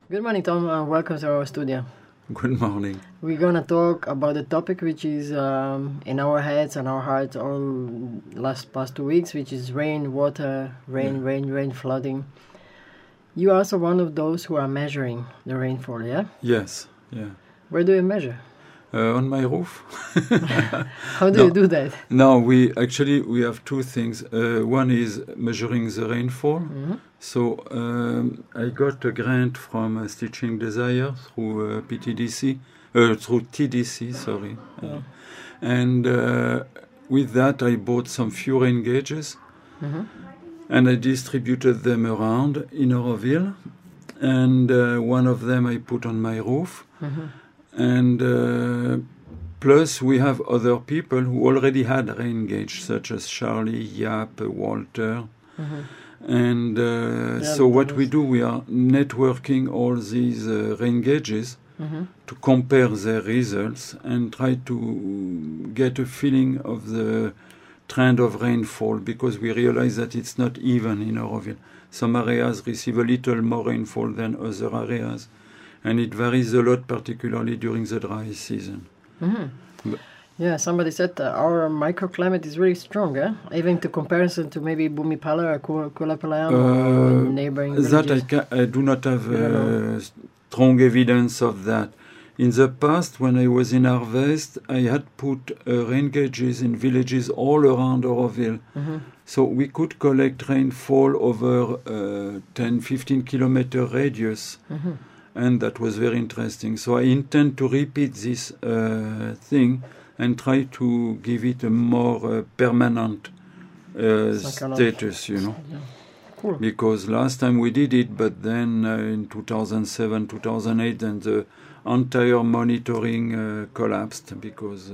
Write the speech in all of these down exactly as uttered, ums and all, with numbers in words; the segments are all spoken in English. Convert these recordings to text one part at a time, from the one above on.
Good morning, Tom, and welcome to our studio. Good morning. We're gonna talk about the topic which is um, in our heads and our hearts all last past two weeks, which is rain, water, rain, yeah. rain, rain, flooding. You are also one of those who are measuring the rainfall, yeah? Yes, yeah. Where do you measure? Uh, on my roof. How do no, you do that? No, we actually we have two things. Uh, one is measuring the rainfall. Mm-hmm. So um, I got a grant from uh, Stitching Desire through uh, P T D C, uh, through T D C, sorry. Yeah. Uh, and uh, with that I bought some few rain gauges, mm-hmm. and I distributed them around in Auroville. And uh, one of them I put on my roof. Mm-hmm. And uh, plus we have other people who already had rain gauge, such as Charlie, Yap, Walter. Mm-hmm. And uh, yeah, so what we do, we are networking all these uh, rain gauges mm-hmm. to compare their results and try to get a feeling of the trend of rainfall, because we realize that it's not even in Auroville. Some areas receive a little more rainfall than other areas. And it varies a lot, particularly during the dry season. Mm-hmm. Yeah, somebody said uh, our microclimate is really strong, eh? Even to comparison to maybe Bhumipala or Kulapalayam uh, or neighboring villages. That I, ca- I do not have uh, strong evidence of that. In the past, when I was in Harvest, I had put uh, rain gauges in villages all around Auroville. Mm-hmm. So we could collect rainfall over uh, ten, fifteen kilometer radius. Mm-hmm. And that was very interesting. So I intend to repeat this uh, thing and try to give it a more uh, permanent uh, status, you know. Yeah. Cool. Because last time we did it, but then uh, in two thousand seven, two thousand eight, and the entire monitoring uh, collapsed because uh,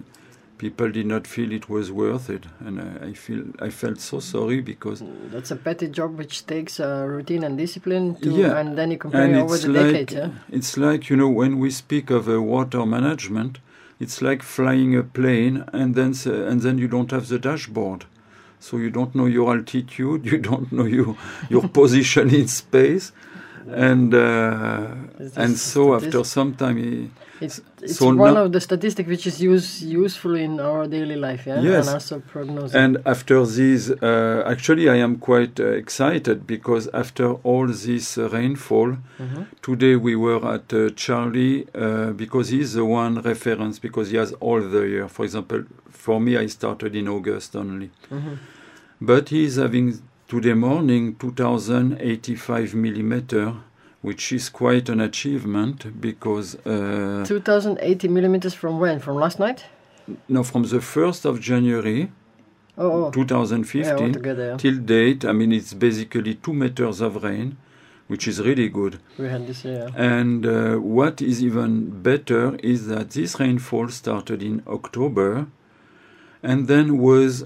people did not feel it was worth it, and I, I feel I felt so sorry because that's a petty job which takes uh, routine and discipline to, yeah, and then you compare and it over the like, decades. Yeah? It's like, you know, when we speak of uh, water management, it's like flying a plane and then uh, and then you don't have the dashboard, so you don't know your altitude, you don't know your your position in space, and uh, and so after some time. It, It's, it's so one no, of the statistics which is use, useful in our daily life, yeah? Yes. And also prognosis. And after this, uh, actually I am quite uh, excited because after all this uh, rainfall, mm-hmm. today we were at uh, Charlie uh, because he's the one reference, because he has all the year. For example, for me I started in August only. Mm-hmm. But he's having today morning two thousand eighty-five millimeter, which is quite an achievement because... Uh, two thousand eighty millimeters from when? From last night? No, from the first of January, oh, oh. twenty fifteen, yeah, yeah. till date. I mean, it's basically two meters of rain, which is really good. We had this year. And uh, what is even better is that this rainfall started in October and then was...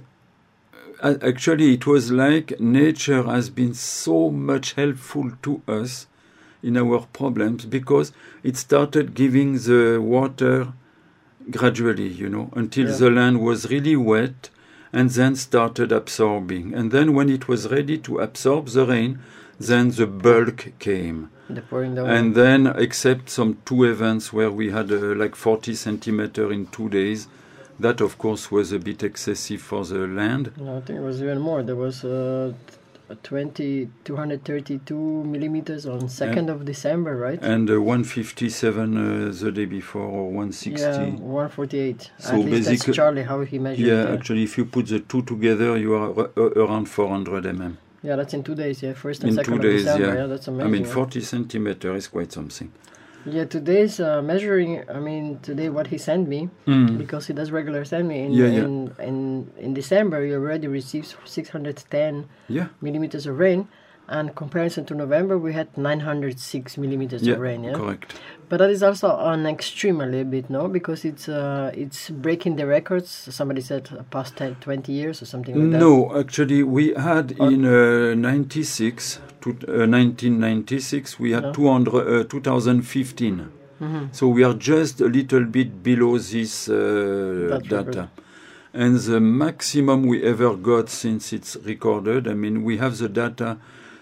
Uh, actually, it was like nature has been so much helpful to us in our problems, because it started giving the water gradually, you know, until yeah. the land was really wet and then started absorbing. And then when it was ready to absorb the rain, then the bulk came. The pouring down. And then, except some two events where we had uh, like forty centimeter in two days, that of course was a bit excessive for the land. No, I think it was even more. There was... Uh, twenty, two hundred thirty-two millimeters on second of December, right? And uh, one fifty-seven uh, the day before, or one sixty. Yeah, one forty-eight. So At least that's Charlie, how he measured yeah, it. Yeah, actually, if you put the two together, you are r- around four hundred millimeters. Yeah, that's in two days, yeah. First and in second two days, of December, yeah. yeah, that's amazing. I mean, yeah. forty centimeters is quite something. Yeah, today's uh, measuring, I mean, today what he sent me, mm. because he does regular send me, in, yeah, yeah. in, in, in December, he already received six hundred ten yeah. millimeters of rain. And comparison to November, we had nine hundred six millimeters yeah, of rain. Yeah, correct. But that is also an extreme a little bit, no? Because it's uh, it's breaking the records. Somebody said uh, past ten, twenty years or something like that. No, actually, we had or in uh, ninety-six, to, uh, nineteen ninety-six, we had no. two hundred, uh, two thousand fifteen. Mm-hmm. So we are just a little bit below this uh, data. Record. And the maximum we ever got since it's recorded, I mean, we have the data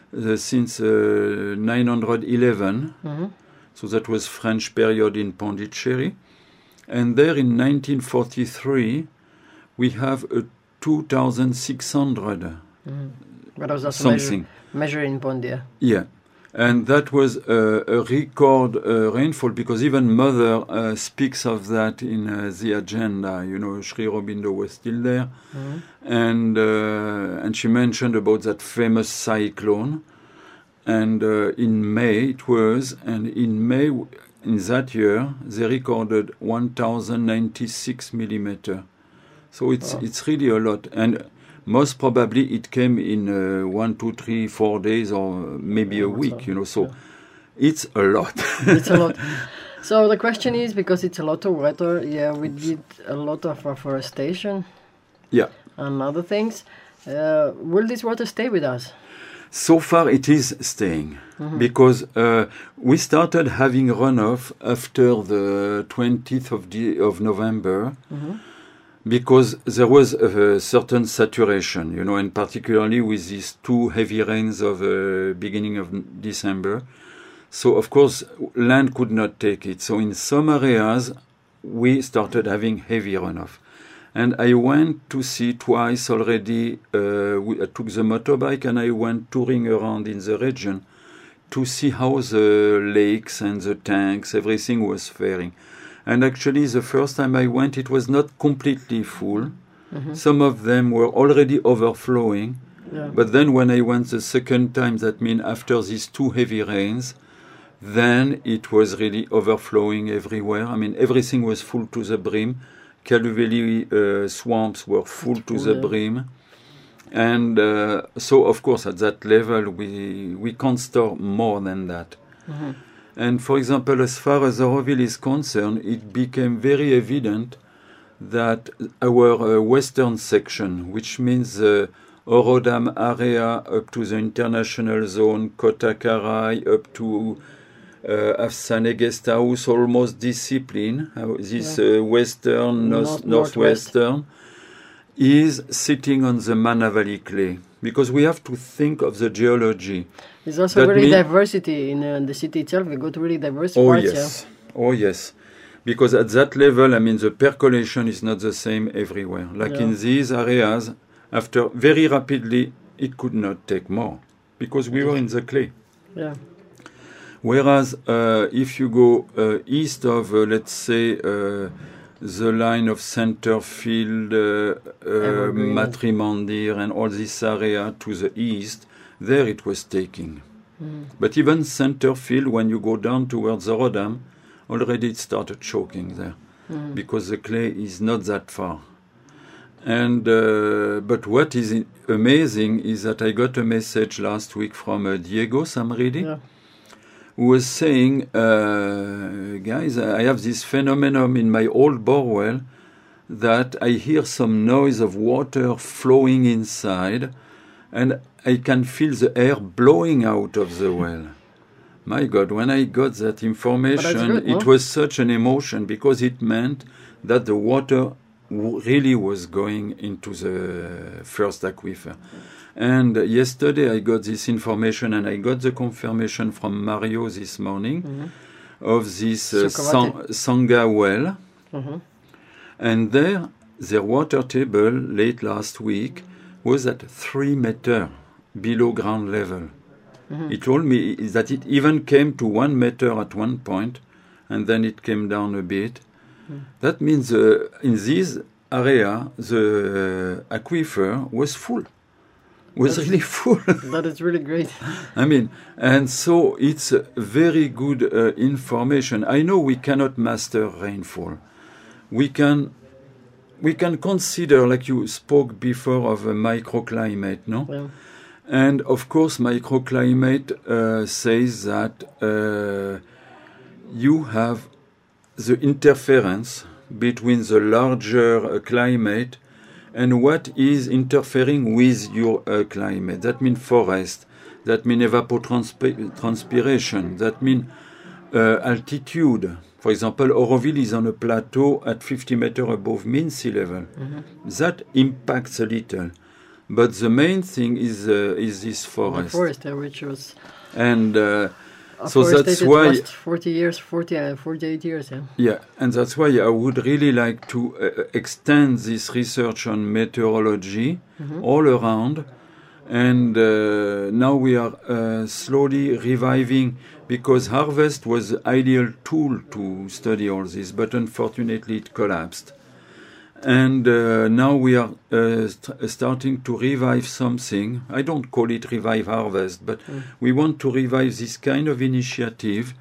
uh, since uh, nine hundred eleven. Mm-hmm. So that was French period in Pondicherry. And there in nineteen forty-three, we have a two thousand six hundred Mm-hmm. But was also something. Measure, measure in Pondia. Yeah. And that was a, a record uh, rainfall, because even Mother uh, speaks of that in uh, the agenda. You know, Sri Aurobindo was still there. Mm-hmm. And, uh, and she mentioned about that famous cyclone. And uh, in May it was, and in May, in that year, they recorded one thousand ninety-six millimeter. So it's Wow. it's really a lot. And most probably it came in uh, one, two, three, four days, or maybe Yeah, a that's week, all. you know. So Yeah. it's a lot. It's a lot. So the question is, because it's a lot of water, yeah, we did a lot of afforestation Yeah. and other things. Uh, will this water stay with us? So far it is staying, Mhm. because uh, we started having runoff after the twentieth of, the, of November, Mhm. because there was a certain saturation, you know, and particularly with these two heavy rains of the uh, beginning of December. So, of course, land could not take it. So in some areas, we started having heavy runoff. And I went to see twice already, uh, we, I took the motorbike and I went touring around in the region to see how the lakes and the tanks, everything was faring. And actually, the first time I went, it was not completely full. Mhm. Some of them were already overflowing. Yeah. But then when I went the second time, that means after these two heavy rains, then it was really overflowing everywhere. I mean, everything was full to the brim. Kaluveli uh, swamps were full It's to full, the yeah. brim. And uh, so, of course, at that level, we, we can't store more than that. Mhm. And for example, as far as Auroville is concerned, it became very evident that our uh, western section, which means the uh, Aurodam area up to the international zone, Kotakarai up to uh, Afsane Guest House, almost discipline, uh, this Yeah. uh, western, north, North- northwest. northwestern, is sitting on the Manavali clay. Because we have to think of the geology. There's also That really mean- diversity in uh, the city itself. We got really diverse Oh parts. yes, oh yes, because at that level, I mean, the percolation is not the same everywhere. Like Yeah. in these areas, after very rapidly, it could not take more because we were in the clay. Yeah. Yeah. Whereas uh, if you go uh, east of, uh, let's say, uh, the line of Centerfield, uh, uh, Evergreen. Matrimandir, and all this area to the east, there it was taking. Mm. But even Centerfield, when you go down towards Aurodam, already it started choking there Mm. because the clay is not that far. And uh, but what is i- amazing is that I got a message last week from uh, Diego Samridi, Yeah. who was saying, uh, guys, I have this phenomenon in my old borewell that I hear some noise of water flowing inside and I can feel the air blowing out of the well. My God, when I got that information, good, it no? was such an emotion because it meant that the water w- really was going into the first aquifer. And yesterday I got this information and I got the confirmation from Mario this morning Mhm. of this uh, Sukhumati. San- Sangha well. Mhm. And there, their water table late last week was at three meter below ground level. Mhm. He told me that it even came to one meter at one point, and then it came down a bit. Mm. That means uh, in this area, the uh, aquifer was full, was That's- really full. That is really great. I mean, and so it's uh, very good uh, information. I know we cannot master rainfall. We can, we can consider, like you spoke before, of a microclimate, no? Yeah. And of course, microclimate uh, says that uh, you have the interference between the larger uh, climate and what is interfering with your uh, climate. That means forest, that means evapotranspiration, that means uh, altitude. For example, Auroville is on a plateau at fifty meters above mean sea level. Mhm. That impacts a little. but the main thing is uh, is this forest. The forest, uh, which was and uh, so that's why forty years, forty, uh, forty-eight years. Yeah. Yeah, and that's why I would really like to uh, extend this research on meteorology mm-hmm. all around. And uh, now we are uh, slowly reviving, because Harvest was the ideal tool to study all this, but unfortunately it collapsed. And uh, now we are uh, st- starting to revive something. I don't call it Revive Harvest, but mm. we want to revive this kind of initiative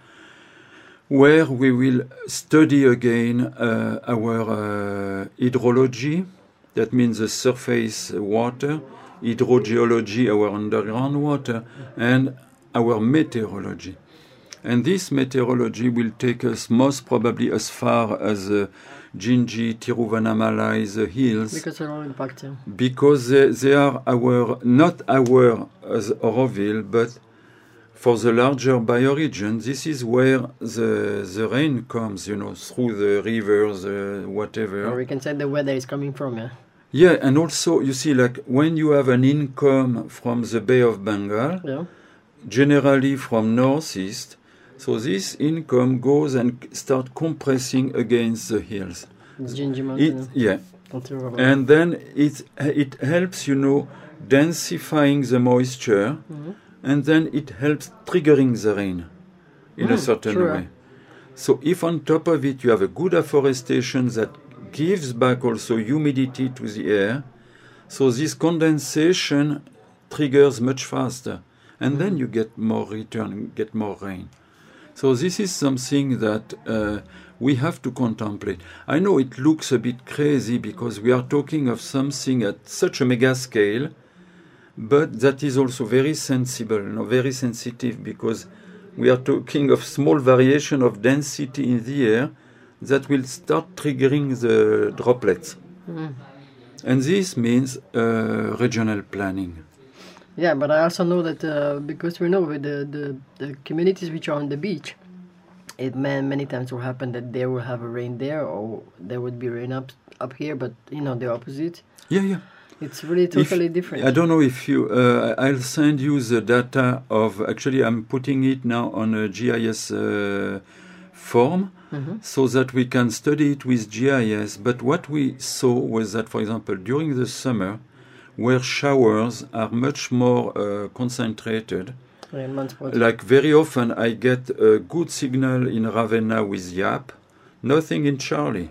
where we will study again uh, our uh, hydrology, that means the surface water, hydrogeology, our underground water, and our meteorology. And this meteorology will take us most probably as far as uh, Gingee, Tiruvannamalai, the hills. Because they're all impact, yeah. Because they, they are our, not our as Auroville, but for the larger bioregion, this is where the the rain comes, you know, through the rivers, uh, whatever. Or we can say the weather is coming from, yeah. Yeah, and also, you see, like, when you have an income from the Bay of Bengal, yeah. generally from northeast, so this income goes and start compressing against the hills. Gingee Mountain. It, yeah. And then it it helps, you know, densifying the moisture, mm-hmm. and then it helps triggering the rain in mm, a certain sure. way. So if on top of it you have a good afforestation that gives back also humidity to the air, so this condensation triggers much faster, and mm-hmm. then you get more return, get more rain. So this is something that uh, we have to contemplate. I know it looks a bit crazy because we are talking of something at such a mega scale, but that is also very sensible, you know, very sensitive, because we are talking of small variation of density in the air that will start triggering the droplets. Mm. And this means uh, regional planning. Yeah, but I also know that uh, because we know with the, the, the communities which are on the beach, it may, many times will happen that they will have a rain there, or there would be rain up up here, but you know, the opposite. Yeah, yeah. It's really totally if, different. I don't know if you, uh, I'll send you the data of, actually I'm putting it now on a G I S uh, form, mm-hmm. so that we can study it with G I S. But what we saw was that, for example, during the summer, where showers are much more uh, concentrated, like very often I get a good signal in Ravenna with Yap, nothing in Charlie.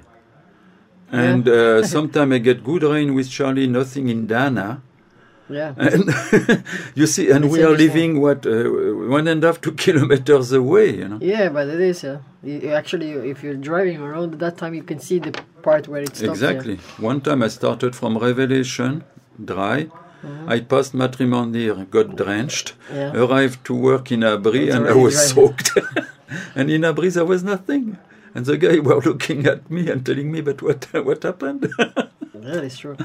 And uh, sometimes I get good rain with Charlie, nothing in Dana. Yeah. And you see, and it's we are living, what, uh, one and a half, two kilometers away, you know. Yeah, but it is, uh, you, actually, if you're driving around at that time, you can see the part where it stops. Exactly. Yeah. One time I started from Revelation, dry. Mm-hmm. I passed Matrimondir, got drenched, yeah. arrived to work in Abri, and I was driving. soaked. And in Abri there was nothing. And the guy were looking at me and telling me, but what what happened? That is true.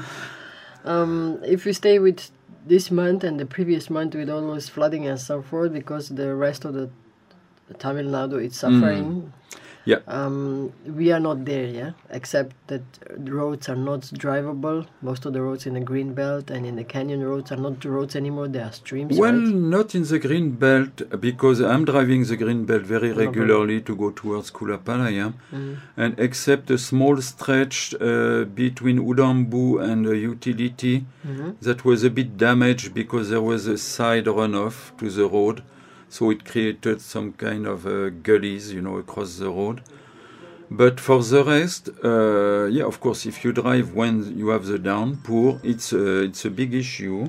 Um, if we stay with this month and the previous month with all those flooding and so forth, because the rest of the, the Tamil Nadu is suffering. Mm. Yeah. Um, we are not there, yeah. Except that the roads are not drivable. Most of the roads in the green belt and in the canyon roads are not roads anymore. They are streams. Well, right? not in the green belt, because I'm driving the green belt very regularly to go towards Kulapalaya, mm. and except a small stretch uh, between Udambu and a utility mm-hmm. that was a bit damaged because there was a side runoff to the road. So it created some kind of uh, gullies, you know, across the road. But for the rest, uh, yeah, of course, if you drive when you have the downpour, it's a, it's a big issue.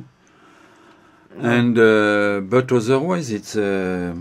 Yeah. And uh, but otherwise, it's uh,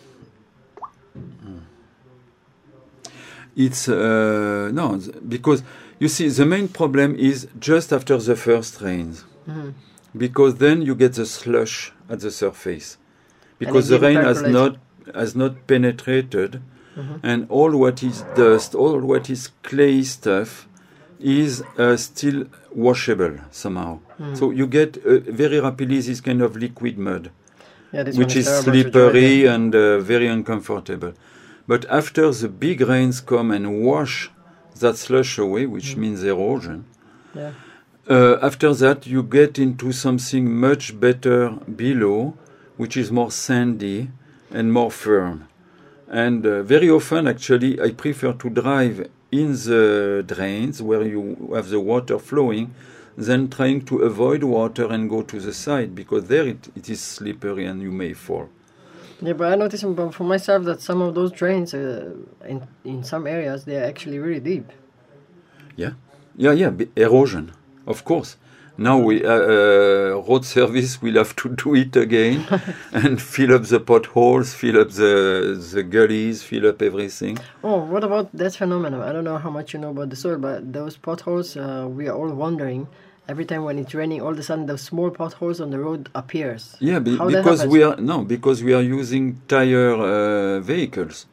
it's uh, no, because you see, the main problem is just after the first rains, mm-hmm. because then you get the slush at the surface. Because the rain has not has not penetrated, mm-hmm. and all what is dust, all what is clay stuff, is uh, still washable somehow. Mm. So you get uh, very rapidly this kind of liquid mud, yeah, which is slippery and uh, very uncomfortable. But after the big rains come and wash that slush away, which mm. means erosion, yeah. uh, after that, you get into something much better below, which is more sandy and more firm. And uh, very often, actually, I prefer to drive in the drains where you have the water flowing than trying to avoid water and go to the side, because there it, it is slippery and you may fall. Yeah, but I noticed for myself that some of those drains, uh, in in some areas, they are actually really deep. Yeah, yeah, yeah. B- erosion, of course. Now we uh, uh, road service will have to do it again and fill up the potholes, fill up the the gullies, fill up everything. Oh, what about that phenomenon? I don't know how much you know about the soil, but those potholes, uh, we are all wondering. Every time when it's raining, all of a sudden those small potholes on the road appears. Yeah, be, How that because happens? we are no, because we are using tire uh, vehicles.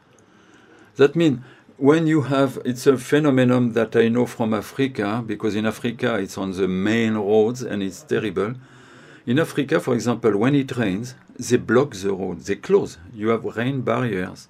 That means when you have, it's a phenomenon that I know from Africa, because in Africa it's on the main roads and it's terrible. In Africa, for example, when it rains, they block the road, they close. You have rain barriers,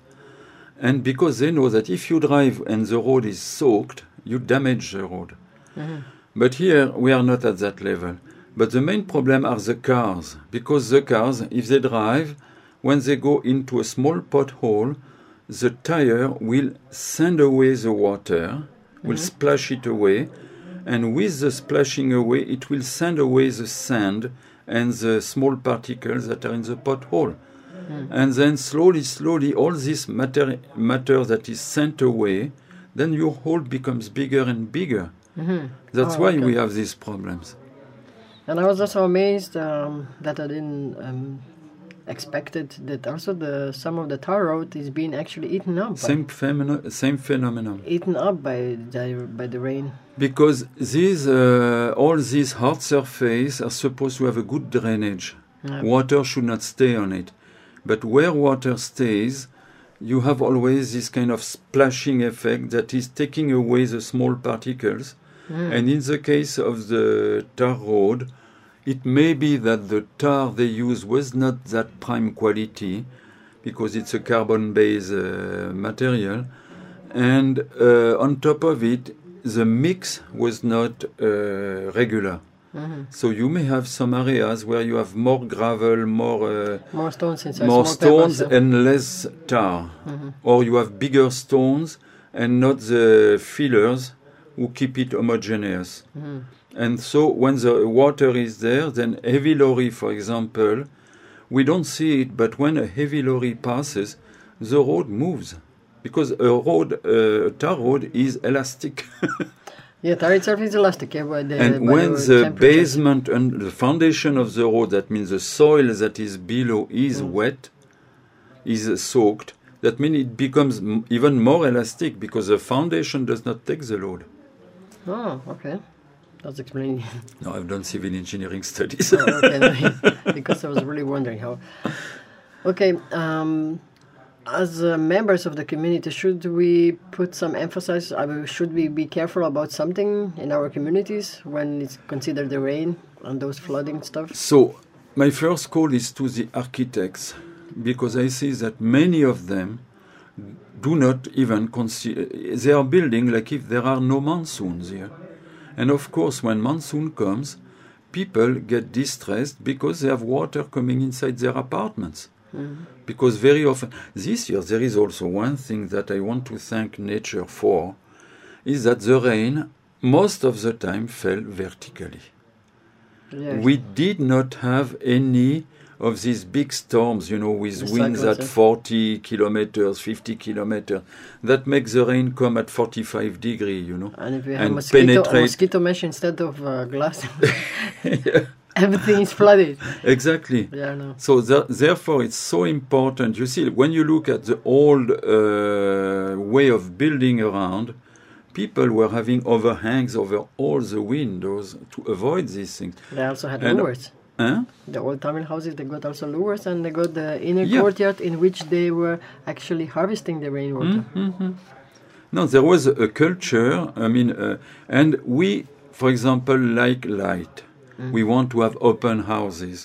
and because they know that if you drive and the road is soaked, you damage the road. Mhm. But here we are not at that level. But the main problem are the cars, because the cars, if they drive, when they go into a small pothole, the tire will send away the water, will splash it away, and with the splashing away, it will send away the sand and the small particles that are in the pothole. And then slowly, slowly, all this matter, matter that is sent away, then your hole becomes bigger and bigger. Mhm. That's Oh, why okay. we have these problems. And I was also amazed um, that I didn't um, expected that also the some of the tar road is being actually eaten up. By, Same, phenomenon, same phenomenon. eaten up by the, by the rain. Because these, uh, all these hard surface are supposed to have a good drainage. Yeah. Water should not stay on it. But where water stays, you have always this kind of splashing effect that is taking away the small particles. Mm. And in the case of the tar road, it may be that the tar they use was not that prime quality, because it's a carbon-based uh, material. And uh, on top of it, the mix was not uh, regular. Mhm. So you may have some areas where you have more gravel, more uh, More stones inside. more small stones pebbles, yeah. and less tar. Mhm. Or you have bigger stones and not the fillers who keep it homogeneous. Mhm. And so when the water is there, then heavy lorry, for example, we don't see it, but when a heavy lorry passes, the road moves. Because a road, uh, a tar road is elastic. Yeah, tar itself is elastic. Yeah, by the, And by when the, the temperature. basement and the foundation of the road, that means the soil that is below is Mm. wet, is uh, soaked, that means it becomes m- even more elastic because the foundation does not take the load. Oh, okay. That's explaining. No, I've done civil engineering studies. Oh, okay, no, because I was really wondering how. Okay, um, as uh, members of the community, should we put some emphasis? I mean, should we be careful about something in our communities when it's considered the rain and those flooding stuff? So, my first call is to the architects, because I see that many of them do not even consider, they are building like if there are no monsoons here. And of course, when monsoon comes, people get distressed because they have water coming inside their apartments. Mm-hmm. Because very often, this year, there is also one thing that I want to thank nature for, is that the rain, most of the time, fell vertically. Yeah. We did not have any of these big storms, you know, with The winds cyclones, at yeah. forty kilometers, fifty kilometers, that makes the rain come at forty-five degrees, you know. And if we have and mosquito, a penetrate- mosquito mesh instead of uh, glass, Yeah, everything is flooded. exactly. Yeah, no. So tha- therefore, it's so important. You see, when you look at the old uh, way of building around, people were having overhangs over all the windows to avoid these things. They also had And- lures. Huh? The old Tamil houses, they got also lures, and they got the inner Yeah. courtyard in which they were actually harvesting the rainwater. Mhm. No, there was a culture, I mean, uh, and we, for example, like light. We want to have open houses.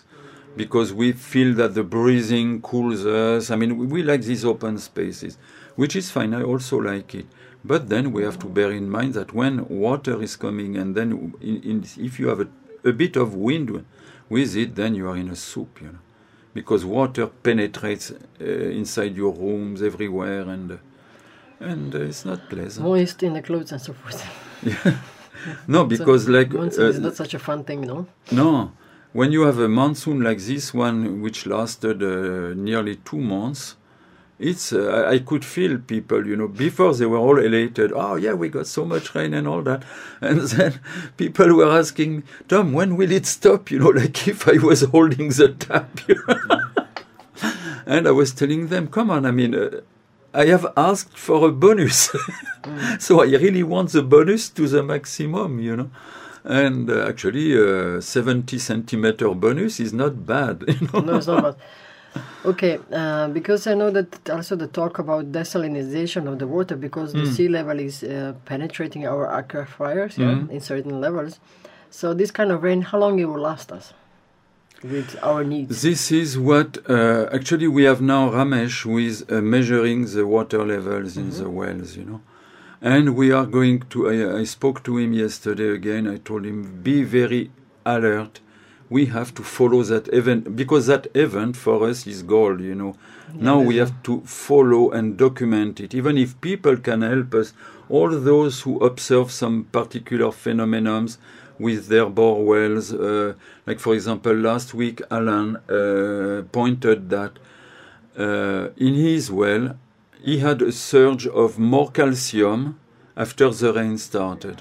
because we feel that the breathing cools us. I mean, we, we like these open spaces, which is fine. I also like it. But then we have to bear in mind that when water is coming, and then in, in, if you have a, a bit of wind with it, then you are in a soup, you know, because water penetrates uh, inside your rooms everywhere, and uh, and uh, it's not pleasant. Moist in the clothes and so forth. Yeah. No, because so like monsoon uh, is not such a fun thing, no. No, when you have a monsoon like this one, which lasted uh, nearly two months. It's uh, I could feel people, you know, before they were all elated. Oh yeah, we got so much rain and all that, and then people were asking me, Tom, when will it stop? You know, like if I was holding the tap. You know? And I was telling them, come on, I mean, uh, I have asked for a bonus, mm. so I really want the bonus to the maximum, you know. And uh, actually, uh, seventy centimeter bonus is not bad. You know? No, it's not bad. Okay, uh, because I know that also the talk about desalinization of the water, because mm. the sea level is uh, penetrating our aquifers yeah, mm. in certain levels. So this kind of rain, how long it will last us with our needs? This is what uh, actually we have now Ramesh who is uh, measuring the water levels mm-hmm. in the wells, you know. And we are going to, I, I spoke to him yesterday again, I told him, be very alert. We have to follow that event, because that event for us is gold, you know. Yeah, now we have to follow and document it. Even if people can help us, all those who observe some particular phenomenons with their bore wells, uh, like for example, last week Alan uh, pointed that uh, in his well, he had a surge of more calcium after the rain started.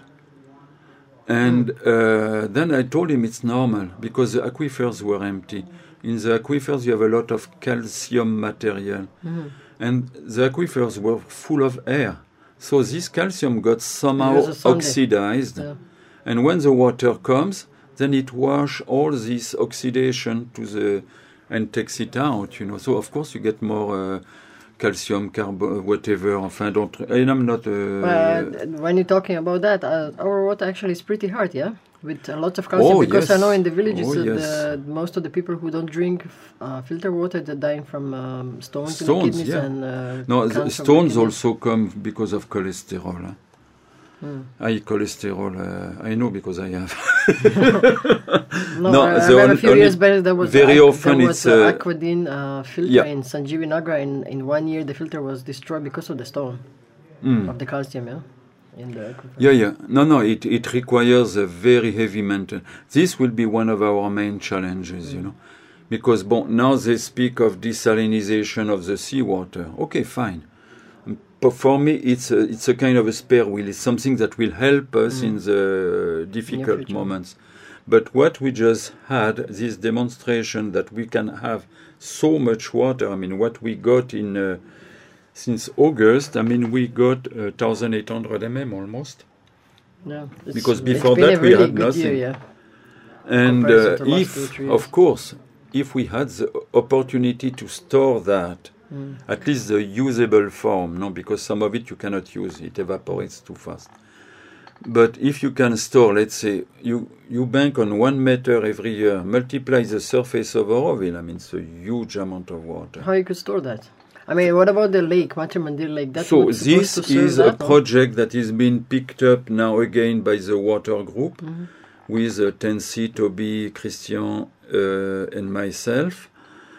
And uh, then I told him it's normal, because the aquifers were empty. In the aquifers you have a lot of calcium material. Mm-hmm. And the aquifers were full of air. So this calcium got somehow oxidized. Yeah. And when the water comes, then it washes all this oxidation to the and takes it out, you know. So of course you get more uh, calcium, carbon, whatever. Enfin, don't. And I'm not. Uh, well, when you're talking about that, uh, our water actually is pretty hard, yeah, with a lot of calcium. Oh, because yes. I know in the villages, oh, uh, yes. the, most of the people who don't drink uh, filter water, they're dying from um, stones, stones in the kidneys yeah. and. Uh, no, the stones also come because of cholesterol. Huh? Hmm. High cholesterol, uh, I know because I have. no, no I remember a few years back there was very aqu- often there was it's uh, uh, Aquadin uh, filter yeah. in Sanjeevi Nagar. In, in one year, the filter was destroyed because of the stone mm. of the calcium. Yeah, in the aquifer. Yeah, yeah. No, no. It it requires a very heavy maintenance. This will be one of our main challenges, mm. you know, because bon, now they speak of desalinization of the seawater. Okay, fine. But for me, it's a, it's a kind of a spare wheel. It's something that will help us mm. in the difficult moments. But what we just had, this demonstration that we can have so much water, I mean, what we got in uh, since August, I mean, we got uh, one thousand eight hundred millimeters almost. Yeah, because before that we really had nothing. Year, yeah. And uh, if, of course, if we had the opportunity to store that, Mm. at least the usable form, no, because some of it you cannot use, it evaporates too fast. But if you can store, let's say, you, you bank on one meter every year, multiply the surface of Auroville, I mean, it's a huge amount of water. How you could store that? I mean, what about the lake, Matrimandir Lake? That's so this is that, a no? project that is being picked up now again by the water group, mm-hmm. with uh, Tensi, Toby, Christian, uh, and myself.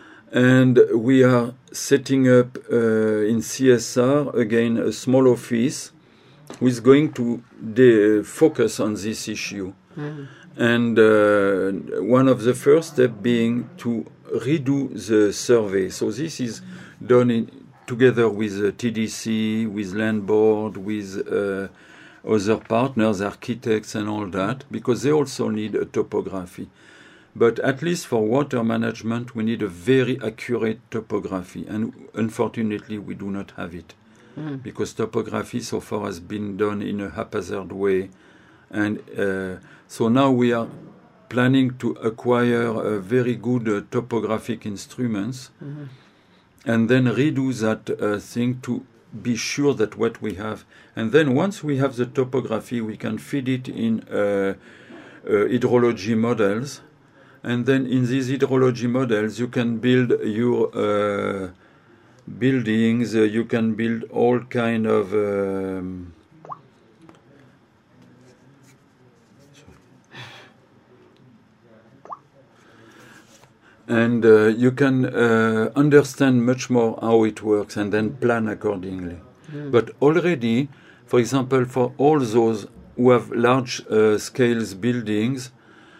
And we are setting up uh, in C S R again a small office who is going to de- focus on this issue. Mm. And uh, one of the first steps being to redo the survey. So this is done in, together with uh, T D C, with Land Board, with uh, other partners, architects and all that, because they also need a topography. But at least for water management, we need a very accurate topography. And unfortunately, we do not have it. Mm. Because topography so far has been done in a haphazard way. And uh, so now we are planning to acquire a very good uh, topographic instruments mm-hmm. and then redo that uh, thing to be sure that what we have. And then once we have the topography, we can feed it in uh, uh, hydrology models. And then in these hydrology models, you can build your uh, buildings, uh, you can build all kind of um, and uh, you can uh, understand much more how it works and then plan accordingly. Mm. But already, for example, for all those who have large uh, scales buildings,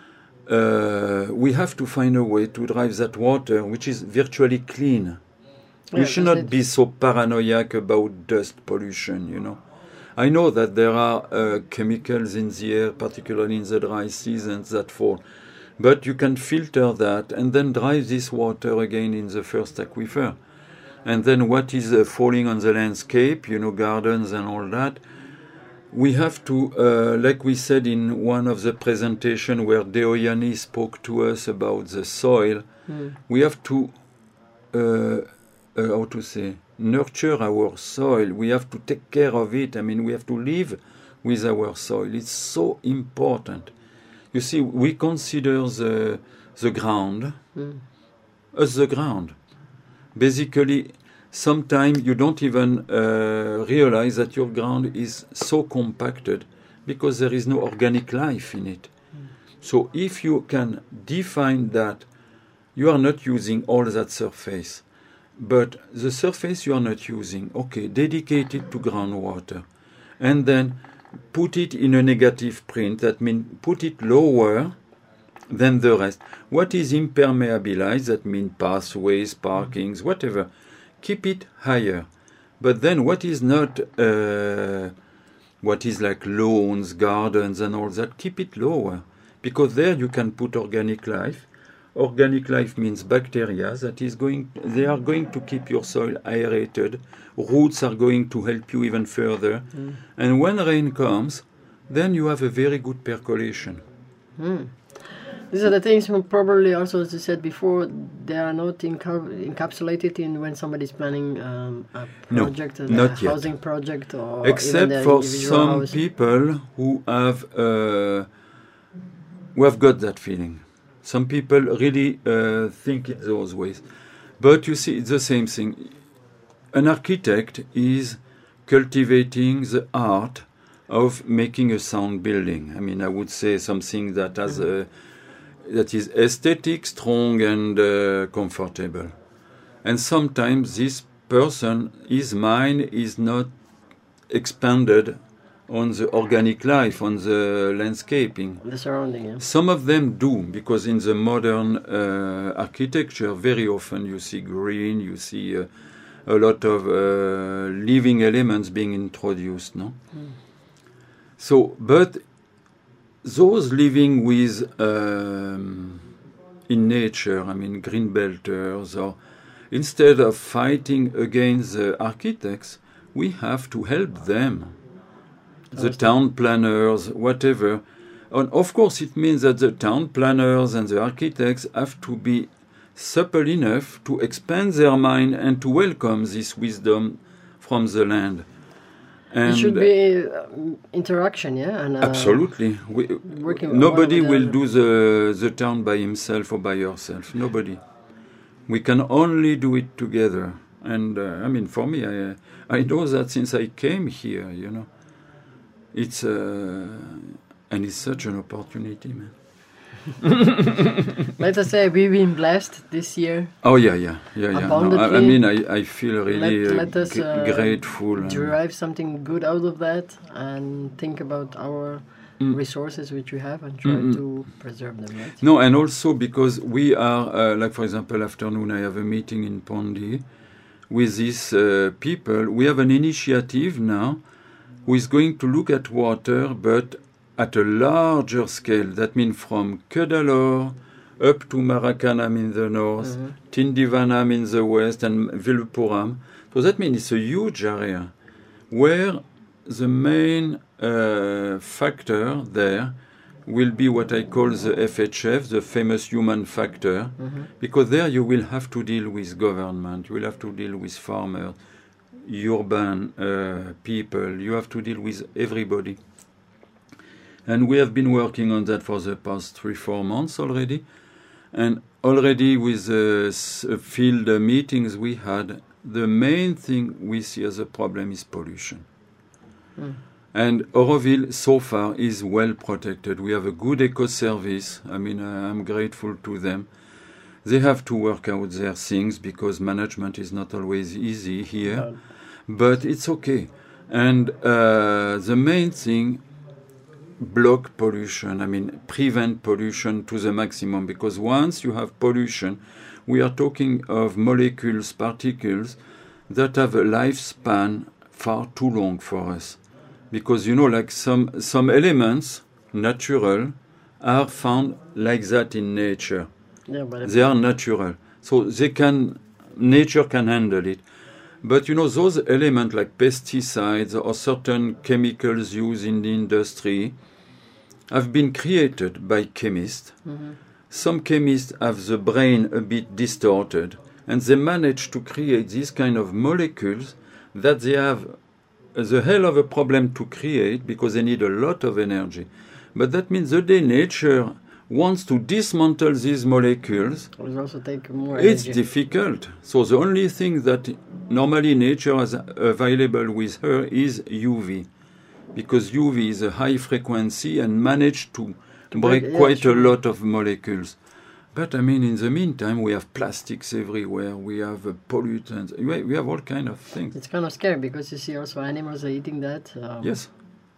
uh, we have to find a way to drive that water, which is virtually clean. Yeah, we should not it. be so paranoid about dust pollution, you know. I know that there are uh, chemicals in the air, particularly in the dry seasons, that fall. But you can filter that and then drive this water again in the first aquifer. And then what is uh, falling on the landscape, you know, gardens and all that, we have to, uh, like we said in one of the presentations where Deoyani spoke to us about the soil, mm. we have to, uh, uh, how to say, nurture our soil. We have to take care of it. I mean, we have to live with our soil. It's so important. You see, we consider the, the ground mm. as the ground. Basically, sometimes you don't even uh, realize that your ground is so compacted because there is no organic life in it. Mm. So if you can define that, you are not using all that surface, but the surface you are not using, okay, dedicate it to groundwater, and then put it in a negative print. That means put it lower than the rest. What is impermeabilized, that means pathways, parkings, whatever, keep it higher. But then what is not, uh, what is like lawns, gardens and all that, keep it lower. Because there you can put organic life. Organic life means bacteria that is going, they are going to keep your soil aerated. Roots are going to help you even further. Mm. And when rain comes, then you have a very good percolation. Mm. These are the things who probably also, as you said before, they are not enca- encapsulated in when somebody's planning um, a project, no, a not housing yet. project, or except even for some house. people who have uh, who have got that feeling. Some people really uh, think in those ways. But you see, it's the same thing. An architect is cultivating the art of making a sound building. I mean, I would say something that has a, that is aesthetic, strong, and uh, comfortable. And sometimes this person, his mind is not expanded on the organic life, on the landscaping. The surrounding, yeah. Some of them do, because in the modern uh, architecture, very often you see green, you see uh, a lot of uh, living elements being introduced, no? Mm. So, but those living with, um, in nature, I mean, green belters, or instead of fighting against the architects, we have to help them. The town planners, whatever. And of course, it means that the town planners and the architects have to be supple enough to expand their mind and to welcome this wisdom from the land. And it should be uh, interaction, yeah? And, uh, absolutely. We, nobody will do the, the town by himself or by herself. Nobody. We can only do it together. And, uh, I mean, for me, I, I know that since I came here, you know. It's uh, and it's such an opportunity, man. Let us say we've been blessed this year. Oh yeah, yeah, yeah, yeah. No, I, I mean, I, I feel really let, let us, uh, g- grateful. Derive something good out of that and think about our mm. resources which we have and try mm-hmm. to preserve them. Right? No, and also because we are, uh, like for example, afternoon I have a meeting in Pondy with these uh, people. We have an initiative now who is going to look at water, but at a larger scale. That means from Kedalor up to Marakanam in the north, mm-hmm. Tindivanam in the west, and Vilupuram. So that means it's a huge area where the main uh, factor there will be what I call the F H F, the famous human factor, mm-hmm. because there you will have to deal with government, you will have to deal with farmers, urban uh, people, you have to deal with everybody. And we have been working on that for the past three, four months already. And already with the uh, field uh, meetings we had, the main thing we see as a problem is pollution. Mm. And Auroville, so far, is well protected. We have a good eco-service. I mean, uh, I'm grateful to them. They have to work out their things because management is not always easy here. No. But it's okay. And uh, the main thing, block pollution. I mean, prevent pollution to the maximum. Because once you have pollution, we are talking of molecules, particles, that have a lifespan far too long for us. Because, you know, like some, some elements, natural, are found like that in nature. Yeah, but they are natural. So they can, nature can handle it. But, you know, those elements like pesticides or certain chemicals used in the industry have been created by chemists. Mm-hmm. Some chemists have the brain a bit distorted, and they manage to create these kind of molecules that they have the hell of a problem to create because they need a lot of energy. But that means the day nature wants to dismantle these molecules, it also take more it's energy. difficult. So the only thing that normally nature has available with her is U V, because U V is a high frequency and managed to, to break, break yeah, quite sure. a lot of molecules. But I mean, in the meantime, we have plastics everywhere. We have uh, pollutants. We, we have all kind of things. It's kind of scary because you see also animals are eating that. Um, yes.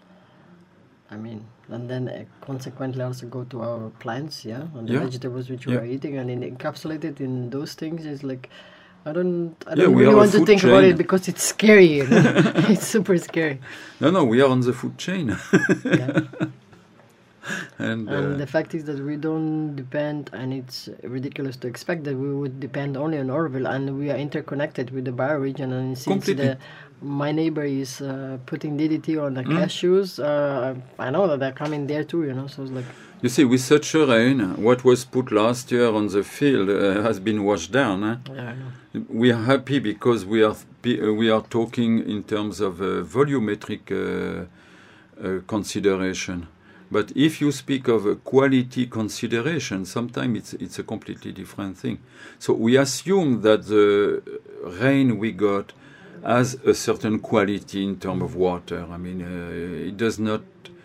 I mean, and then uh, consequently also go to our plants, yeah, and the yeah. vegetables which we yeah. are eating, and in, encapsulated in those things is like, I don't, I yeah, don't really want to think chain. about it because it's scary. You know? It's super scary. No, no, we are on the food chain. yeah. And, uh, and the fact is that we don't depend, and it's ridiculous to expect that we would depend only on Auroville, and we are interconnected with the bioregion. And since the, my neighbor is uh, putting D D T on the mm. cashews, uh, I know that they're coming there too, you know, so it's like... You see, with such a rain, what was put last year on the field uh, has been washed down. Eh? Yeah, I know. We are happy because we are, we are talking in terms of uh, volumetric uh, uh, consideration. But if you speak of a quality consideration, sometimes it's it's a completely different thing. So we assume that the rain we got has a certain quality in terms of water. I mean, uh, it does not,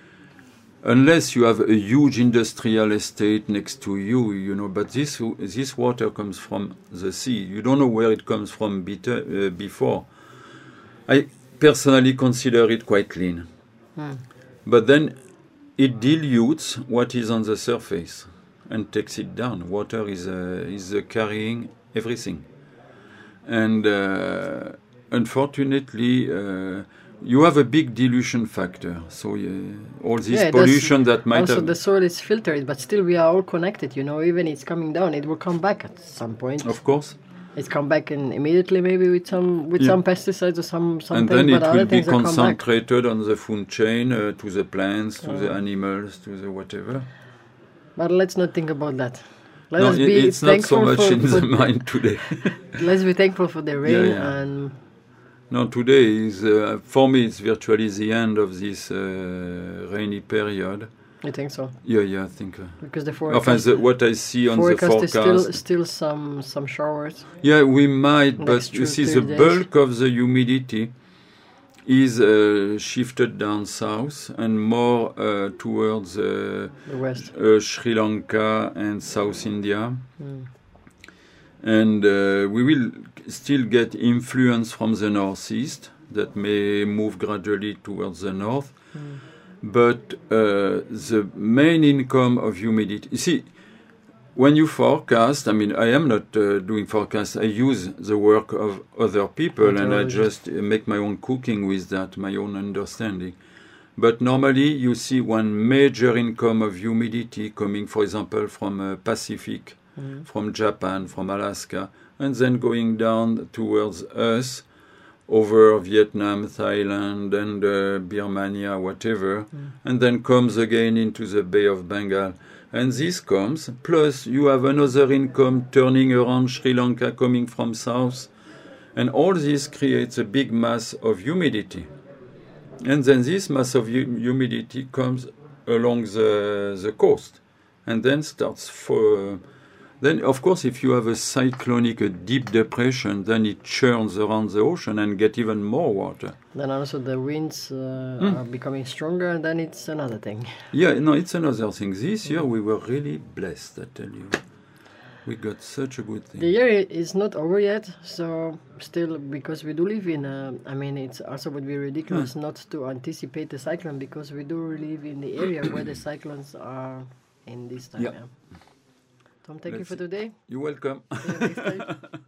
unless you have a huge industrial estate next to you, you know. But this this water comes from the sea. You don't know where it comes from beta, uh, before. I personally consider it quite clean. Hmm. But then it dilutes what is on the surface and takes it down. Water is uh, is uh, carrying everything, and uh, unfortunately, uh, you have a big dilution factor. So uh, all this yeah, pollution that might also have... the soil is filtered, but still we are all connected. You know, even it's coming down, it will come back at some point. Of course. It's come back in immediately, maybe with some with yeah. some pesticides or some something. And then but it will be concentrated on the food chain uh, to the plants, to uh, the animals, to the whatever. But let's not think about that. Let no, us be it's not so much for, in for the mind today. Let's be thankful for the rain yeah, yeah. and. No, today is uh, for me. It's virtually the end of this uh, rainy period. You think so? Yeah, yeah, I think. Uh, because the forecast, enfin, the, what I see on forecast the forecast is still, still some some showers. Yeah, we might, but you see, the days. bulk of the humidity is uh, shifted down south and more uh, towards uh, the west, uh, Sri Lanka and South India, mm. and uh, we will still get influence from the northeast that may move gradually towards the north. Mm. But uh, the main income of humidity, you see, when you forecast, I mean, I am not uh, doing forecasts, I use the work of other people and I just make my own cooking with that, my own understanding. But normally you see one major income of humidity coming, for example, from uh, Pacific, mm-hmm. from Japan, from Alaska, and then going down towards us, over Vietnam, Thailand, and uh, Birmania, whatever, mm. and then comes again into the Bay of Bengal. And this comes, plus you have another income turning around Sri Lanka coming from south, and all this creates a big mass of humidity. And then this mass of hu- humidity comes along the, the coast, and then starts for... Then, of course, if you have a cyclonic, a deep depression, then it churns around the ocean and get even more water. Then also the winds uh, Mm. are becoming stronger, and then it's another thing. Yeah, no, it's another thing. This year we were really blessed, I tell you. We got such a good thing. The year i- is not over yet, so still, because we do live in, uh, I mean, it's also would be ridiculous not to anticipate the cyclone, because we do live in the area where the cyclones are in this time. Yeah. Yeah. Tom, thank you Let's for see. today. You're welcome. See you next time.